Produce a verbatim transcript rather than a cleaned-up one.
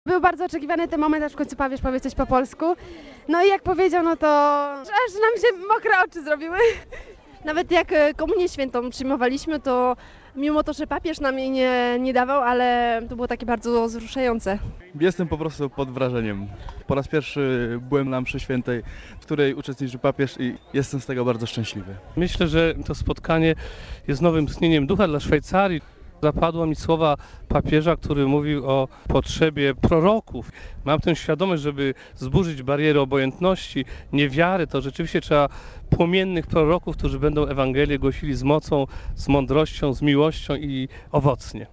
Był bardzo oczekiwany ten moment, aż w końcu papież powie coś po polsku. No i jak powiedział, no to aż nam się mokre oczy zrobiły. Nawet jak komunię świętą przyjmowaliśmy, to mimo to, że papież nam jej nie, nie dawał, ale to było takie bardzo wzruszające. Jestem po prostu pod wrażeniem. Po raz pierwszy byłem na mszy świętej, w której uczestniczy papież i jestem z tego bardzo szczęśliwy. Myślę, że to spotkanie jest nowym tchnieniem ducha dla Szwajcarii. Zapadło mi słowa papieża, który mówił o potrzebie proroków. Mam tę świadomość, żeby zburzyć barierę obojętności, niewiary, to rzeczywiście trzeba płomiennych proroków, którzy będą Ewangelię głosili z mocą, z mądrością, z miłością i owocnie.